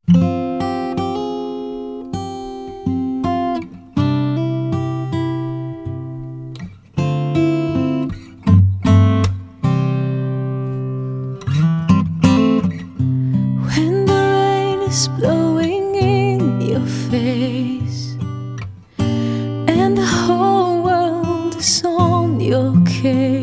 When the rain is blowing in your face and the whole world is on your case,